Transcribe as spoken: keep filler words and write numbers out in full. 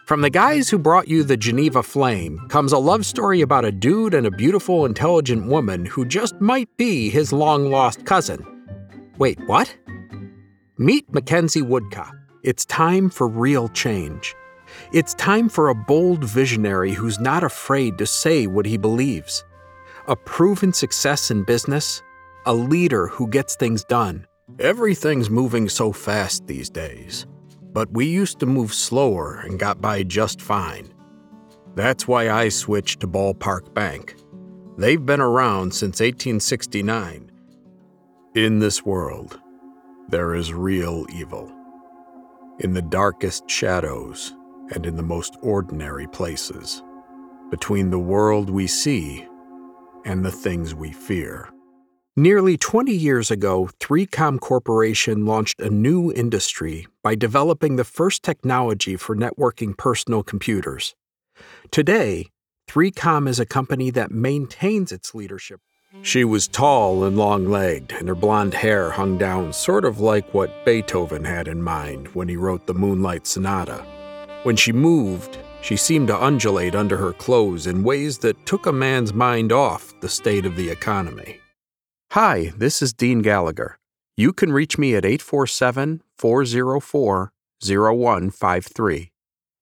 From the guys who brought you the Geneva Flame comes a love story about a dude and a beautiful, intelligent woman who just might be his long-lost cousin. Wait, what? Meet Mackenzie Woodcock. It's time for real change. It's time for a bold visionary who's not afraid to say what he believes. A proven success in business, a leader who gets things done. Everything's moving so fast these days. But we used to move slower and got by just fine. That's why I switched to Ballpark Bank. They've been around since eighteen sixty-nine. In this world, there is real evil. In the darkest shadows and in the most ordinary places. Between the world we see and the things we fear. Nearly twenty years ago, three com Corporation launched a new industry by developing the first technology for networking personal computers. Today, three com is a company that maintains its leadership. She was tall and long-legged, and her blonde hair hung down sort of like what Beethoven had in mind when he wrote the Moonlight Sonata. When she moved, she seemed to undulate under her clothes in ways that took a man's mind off the state of the economy. Hi, this is Dean Gallagher. You can reach me at eight four seven, four zero four, zero one five three.